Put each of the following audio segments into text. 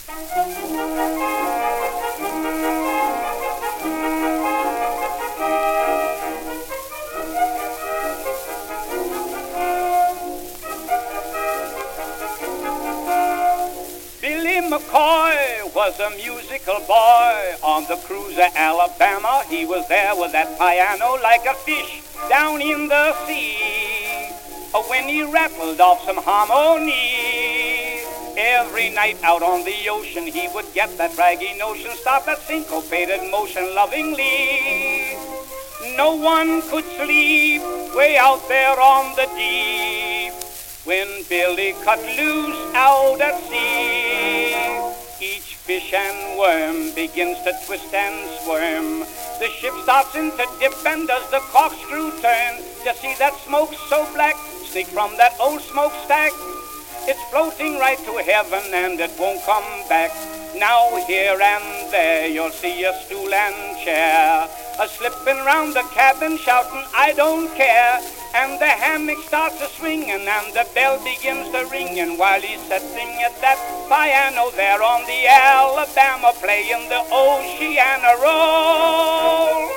Billy McCoy was a musical boy on the cruiser Alabama. He was there with that piano like a fish down in the sea. When he rattled off some harmony, every night out on the ocean he would get that raggy notion, stop that syncopated motion lovingly. No one could sleep way out there on the deep when Billy cut loose out at sea. Each fish and worm begins to twist and squirm. The ship starts into dip and does the corkscrew turn. You see that smoke so black sneak from that old smokestack? It's floating right to heaven and it won't come back. Now here and there you'll see a stool and chair, a slipping round the cabin shouting, I don't care. And the hammock starts a swinging and the bell begins to ringing while he's sitting at that piano there on the Alabama playing the Oceana Roll.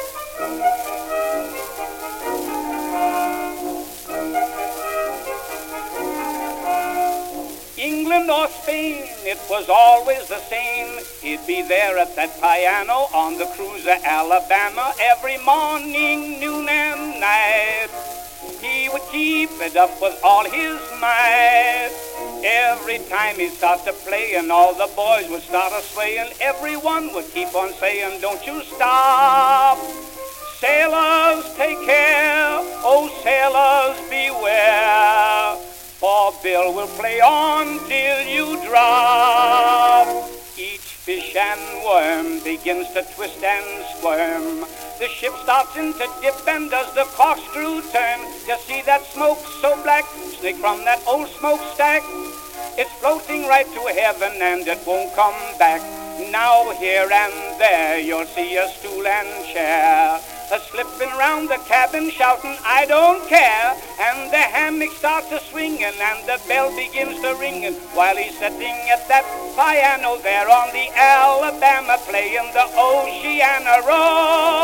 England or Spain, it was always the same. He'd be there at that piano on the cruiser Alabama every morning, noon and night. He would keep it up with all his might. Every time he started to play and all the boys would start a swaying, everyone would keep on saying, don't you stop. Sailors, take care, oh sailors, beware. For Bill will play on till you drop. Each fish and worm begins to twist and squirm. The ship starts into dip and does the corkscrew turn. You see that smoke so black sneak from that old smokestack? It's floating right to heaven and it won't come back. Now here and there you'll see a stool and chair, a slipping round the cabin shouting, I don't care. And the hammock starts a swinging and the bell begins to ringing while he's sitting at that piano there on the Alabama playing the Oceana Roll.